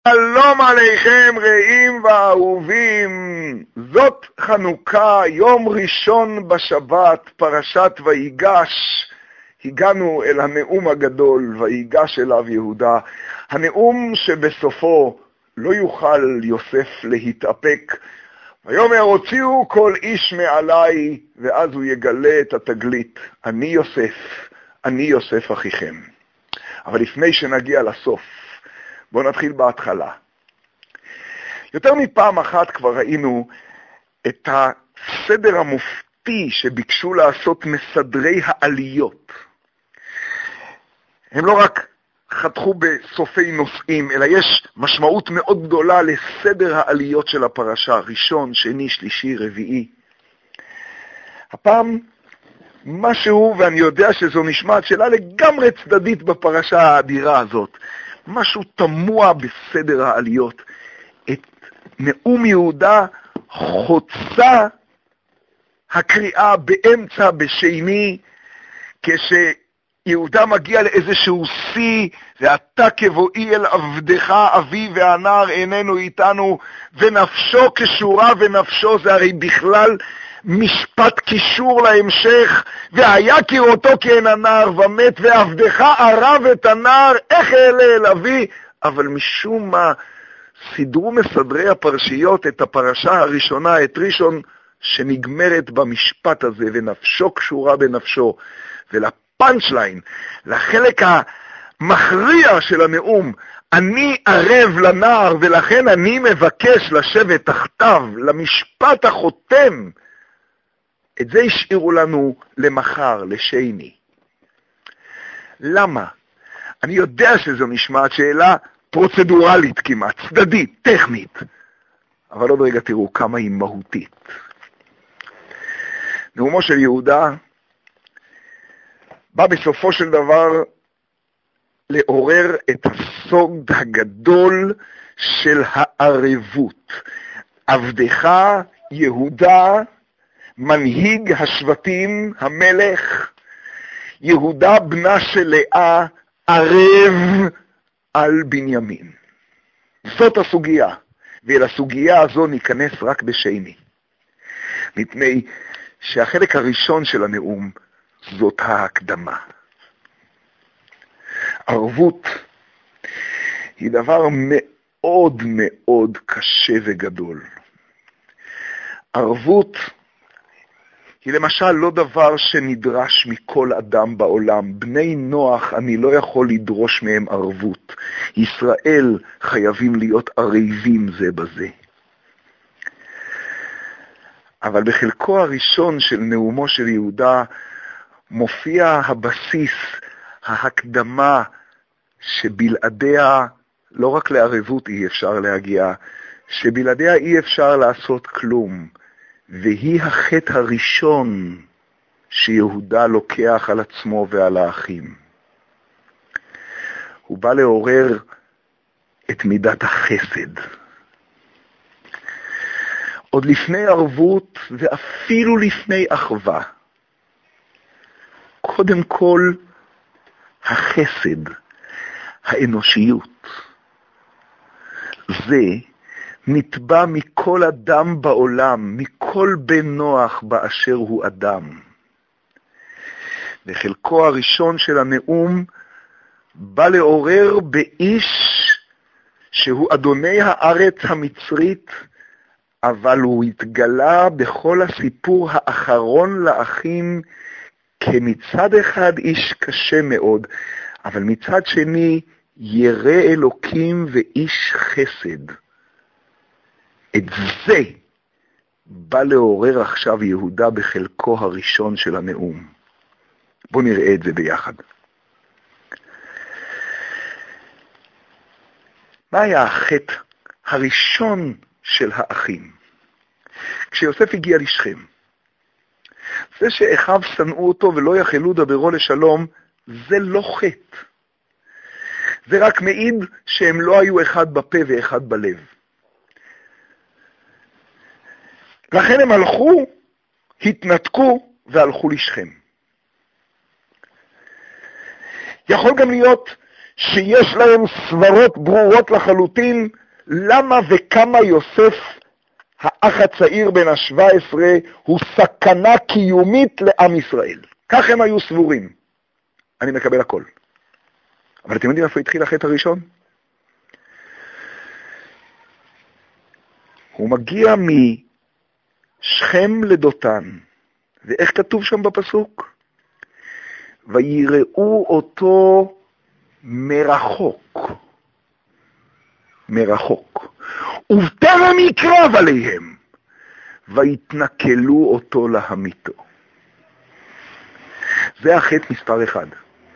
שלום עליכם רעים ואהובים, זאת חנוכה, יום ראשון בשבת, פרשת ויגש. הגענו אל הנאום הגדול, ויגש אליו יהודה, הנאום שבסופו לא יוכל יוסף להתאפק, ויאמר הוציאו כל איש מעליי, ואז הוא יגלה את התגלית, אני יוסף אחיכם. אבל לפני שנגיע לסוף, בואו נתחיל בהתחלה. יותר מפעם אחת כבר ראינו את הסדר המופתי שביקשו לעשות מסדרי העליות. הם לא רק חתכו בסופי נושאים, אלא יש משמעות מאוד גדולה לסדר העליות של הפרשה, ראשון, שני, שלישי, רביעי. הפעם משהו, ואני יודע שזו נשמעת שאלה לגמרי צדדית בפרשה האדירה הזאת, משהו תמוה בסדר העליות. את נאום יהודה חוצה הקריאה באמצע, בשני, כשיהודה מגיע לאיזשהו שיא, ואתה כבואי אל עבדך אבי והנער איננו איתנו, ונפשו כשורה ונפשו, זה הרי בכלל משפט קישור להמשך, והיה כראותו כעין הנער ומת, ועבדך ערב את הנער, איך אעלה אל אבי? אבל משום מה סידרו מסדרי הפרשיות את הפרשה הראשונה, את ראשון, שנגמרת במשפט הזה, ונפשו קשורה בנפשו, ולפאנצ'ליין, לחלק המכריע של הנאום, אני ערב לנער ולכן אני מבקש לשבת תחתיו, למשפט החותם, את זה השאירו לנו למחר, לשני. למה? אני יודע שזו נשמעת שאלה פרוצדורלית כמעט, צדדית, טכנית. אבל עוד רגע תראו כמה היא מהותית. נאומו של יהודה בא בסופו של דבר לעורר את הסוד הגדול של הערבות. עבדך יהודה, מנהיג השבטים, המלך, יהודה בנה של לאה, ערב על בנימין. זאת הסוגיה, ואל הסוגיה הזו ניכנס רק בשני. מפני שהחלק הראשון של הנאום זאת ההקדמה. ערבות היא דבר מאוד מאוד קשה וגדול. ערבות היא למשל לא דבר שנדרש מכל אדם בעולם. בני נוח אני לא יכול לדרוש מהם ערבות. ישראל חייבים להיות ערבים זה בזה. אבל בחלקו הראשון של נאומו של יהודה מופיע הבסיס, ההקדמה שבלעדיה לא רק לערבות אי אפשר להגיע, שבלעדיה אי אפשר לעשות כלום. והיא החטא הראשון שיהודה לוקח על עצמו ועל האחים. הוא בא לעורר את מידת החסד. עוד לפני ערבות ואפילו לפני אחווה. קודם כל החסד, האנושיות. זה נתבע מכל אדם בעולם, מכל בן נוח באשר הוא אדם. וחלקו הראשון של הנאום בא לעורר באיש שהוא אדוני הארץ המצרית, אבל הוא התגלה בכל הסיפור האחרון לאחים כמצד אחד איש קשה מאוד, אבל מצד שני ירא אלוקים ואיש חסד. את זה בא לעורר עכשיו יהודה בחלקו הראשון של הנאום. בואו נראה את זה ביחד. מה היה החטא הראשון של האחים? כשיוסף הגיע לשכם. זה שאחיו שנאו אותו ולא יחלו דברו לשלום, זה לא חטא. זה רק מעיד שהם לא היו אחד בפה ואחד בלב. לכן הם הלכו, התנתקו והלכו לשכם. יכול גם להיות שיש להם סברות ברורות לחלוטין, למה וכמה יוסף, האח הצעיר בן ה-17, הוא סכנה קיומית לעם ישראל. כך הם היו סבורים. אני מקבל הכל. אבל אתם יודעים איפה התחיל החטא הראשון? הוא מגיע משכם לדותן. ואיך כתוב שם בפסוק? ויראו אותו מרחוק. מרחוק. ובטרם יקרב עליהם, ויתנכלו אותו להמיתו. זה החטא מספר אחד.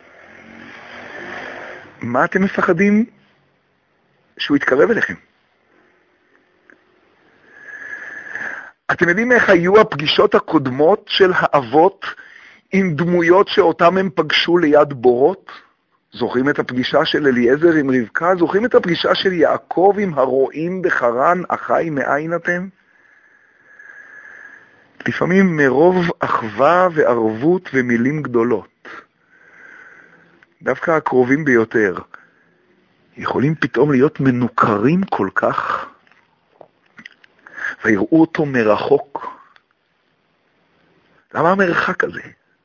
מה אתם מפחדים? שהוא יתקרב אליכם. אתם יודעים איך היו הפגישות הקודמות של האבות עם דמויות שאותם הם פגשו ליד בורות? זוכרים את הפגישה של אליעזר עם רבקה? זוכרים את הפגישה של יעקב עם הרועים בחרן? אחי מאין אתם? לפעמים מרוב אחווה וערבות ומילים גדולות, דווקא הקרובים ביותר, יכולים פתאום להיות מנוכרים כל כך, ויראו אותו מרחוק. למה המרחק הזה?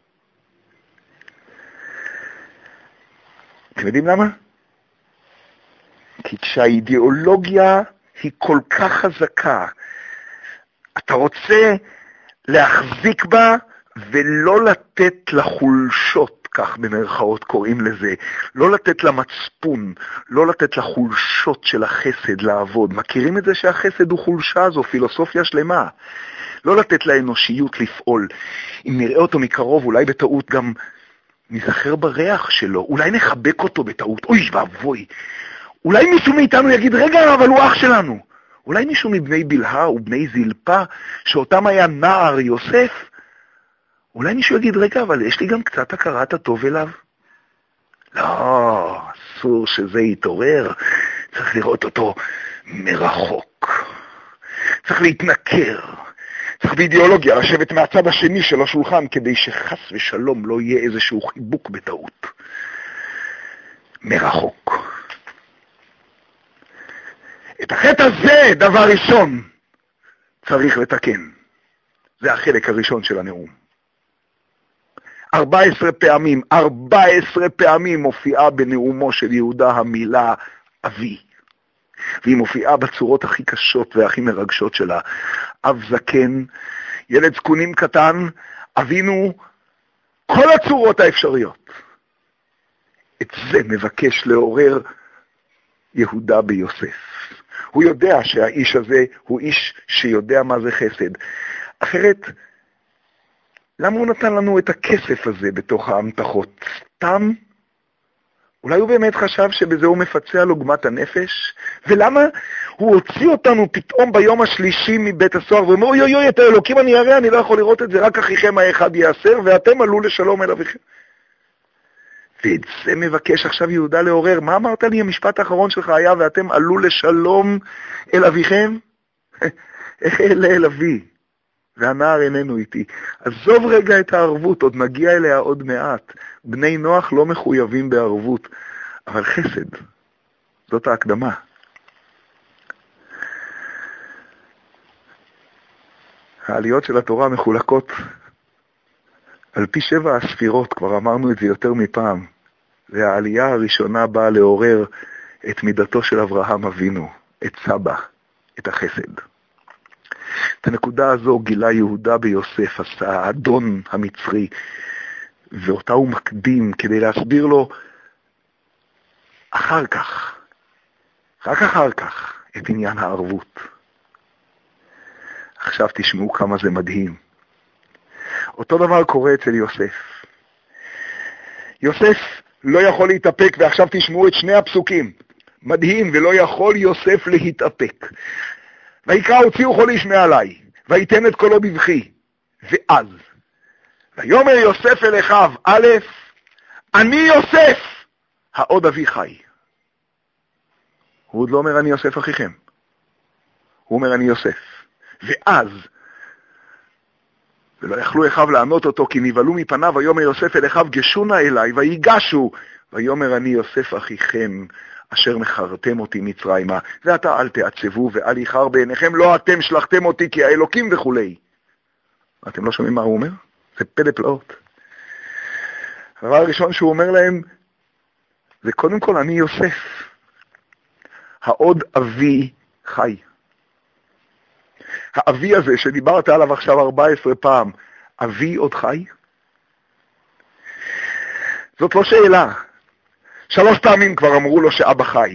אתם יודעים למה? כי כשהאידיאולוגיה היא כל כך חזקה, אתה רוצה להחזיק בה ולא לתת לחולשות, כך במרכאות קוראים לזה, לא לתת למצפון, לא לתת לחולשות של החסד לעבוד. מכירים את זה שהחסד הוא חולשה? זו פילוסופיה שלמה. לא לתת לאנושיות לפעול. אם נראה אותו מקרוב, אולי בטעות גם נזכר בריח שלו, אולי נחבק אותו בטעות, אוי ואבוי. אולי מישהו מאיתנו יגיד, רגע, אבל הוא אח שלנו. אולי מישהו מבני בלהה ובני זלפה, שאותם היה נער יוסף, אולי מישהו יגיד, רגע, אבל יש לי גם קצת הכרת הטוב אליו. לא, אסור שזה יתעורר, צריך לראות אותו מרחוק. צריך להתנכר. צריך באידיאולוגיה לשבת מהצד השני של השולחן, כדי שחס ושלום לא יהיה איזשהו חיבוק בטעות. מרחוק. את החטא הזה, דבר ראשון, צריך לתקן. זה החלק הראשון של הנאום. 14 פעמים מופיעה בנאומו של יהודה המילה אבי. והיא מופיעה בצורות הכי קשות והכי מרגשות שלה. אב זקן, ילד זקונים קטן, אבינו, כל הצורות האפשריות. את זה מבקש לעורר יהודה ביוסף. הוא יודע שהאיש הזה הוא איש שיודע מה זה חסד. אחרת, למה הוא נתן לנו את הכסף הזה בתוך ההמתחות? סתם? אולי הוא באמת חשב שבזה הוא מפצע לו גמת הנפש? ולמה הוא הוציא אותנו פתאום ביום השלישי מבית הסוהר, ואומר, אוי אוי אוי, את האלוקים אני אראה, אני לא יכול לראות את זה, רק אחיכם האחד יאסר, ואתם עלו לשלום אל אביכם. ואת זה מבקש עכשיו יהודה לעורר. מה אמרת לי? המשפט האחרון שלך היה, ואתם עלו לשלום אל אביכם? איך אלה אל אבי? והנער איננו איתי. עזוב רגע את הערבות, עוד נגיע אליה עוד מעט. בני נוח לא מחויבים בערבות, אבל חסד, זאת ההקדמה. העליות של התורה מחולקות על פי 7 הספירות, כבר אמרנו את זה יותר מפעם. והעלייה הראשונה באה לעורר את מידתו של אברהם אבינו, את סבא, את החסד. את הנקודה הזו גילה יהודה ביוסף, האדון המצרי, ואותה הוא מקדים כדי להסביר לו אחר כך, רק אחר כך, את עניין הערבות. עכשיו תשמעו כמה זה מדהים. אותו דבר קורה אצל יוסף. יוסף לא יכול להתאפק, ועכשיו תשמעו את שני הפסוקים. מדהים, ולא יכול יוסף להתאפק. ויקרא הוציאו כל איש מעלי, ויתן את קולו בבכי. ואז, ויאמר יוסף אל אחיו, א', אני יוסף, העוד אבי חי. הוא עוד לא אומר אני יוסף אחיכם. הוא אומר אני יוסף. ואז, ולא יכלו אחיו לענות אותו, כי נבהלו מפניו, ויאמר יוסף אל אחיו, גשו נא אליי, ויגשו, ויאמר אני יוסף אחיכם, אשר מכרתם אותי מצרימה, ועתה אל תעצבו ואל יכר בעיניכם, לא אתם שלחתם אותי כי האלוקים וכולי. אתם לא שומעים מה הוא אומר? זה פלא פלאות. הדבר הראשון שהוא אומר להם, זה קודם כל אני יוסף, העוד אבי חי. האבי הזה שדיברת עליו עכשיו 14 פעם, אבי עוד חי? זאת לא שאלה. 3 פעמים כבר אמרו לו שאבא חי.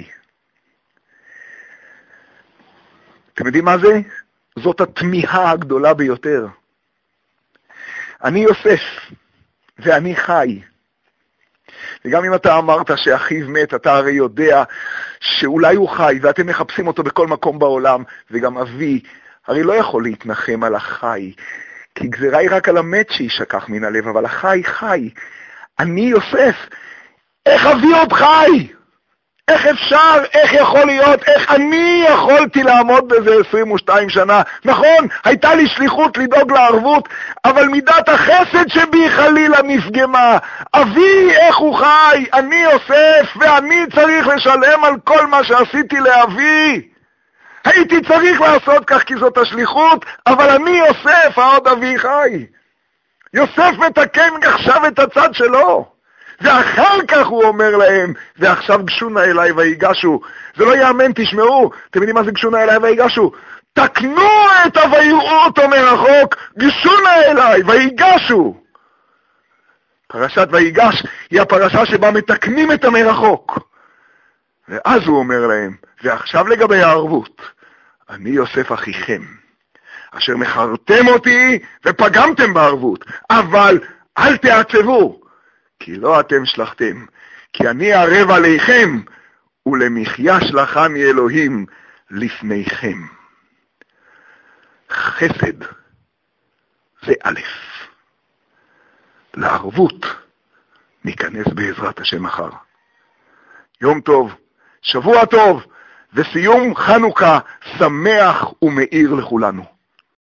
אתם יודעים מה זה? זאת התמיהה הגדולה ביותר. אני יוסף, ואני חי. וגם אם אתה אמרת שאחיו מת, אתה הרי יודע שאולי הוא חי, ואתם מחפשים אותו בכל מקום בעולם, וגם אבי, הרי לא יכול להתנחם על החי, כי גזירה היא רק על המת שישכח מן הלב, אבל החי חי. אני יוסף, איך אבי עוד חי? איך אפשר? איך יכול להיות? איך אני יכולתי לעמוד בזה 22 שנה? נכון, הייתה לי שליחות לדאוג לערבות, אבל מידת החסד שבי חלילה נפגמה. אבי, איך הוא חי? אני יוסף, ואני צריך לשלם על כל מה שעשיתי לאבי. הייתי צריך לעשות כך כי זאת השליחות, אבל אני יוסף, העוד אבי חי. יוסף מתקן עכשיו את הצד שלו. ואחר כך הוא אומר להם, ועכשיו גשו נא אליי ויגשו. זה לא יאמן, תשמעו. אתם יודעים מה זה גשו נא אליי ויגשו? תקנו את ויראו אותו מרחוק, גשו נא אליי ויגשו. פרשת ויגש היא הפרשה שבה מתקנים את המרחוק. ואז הוא אומר להם, ועכשיו לגבי הערבות, אני יוסף אחיכם, אשר מכרתם אותי ופגמתם בערבות, אבל אל תעצבו, כי לא אתם שלחתם, כי אני ערב עליכם, ולמחיה שלחני אלוהים לפניכם. חסד זה א', לערבות ניכנס בעזרת השם מחר. יום טוב, שבוע טוב, וסיום חנוכה שמח ומאיר לכולנו.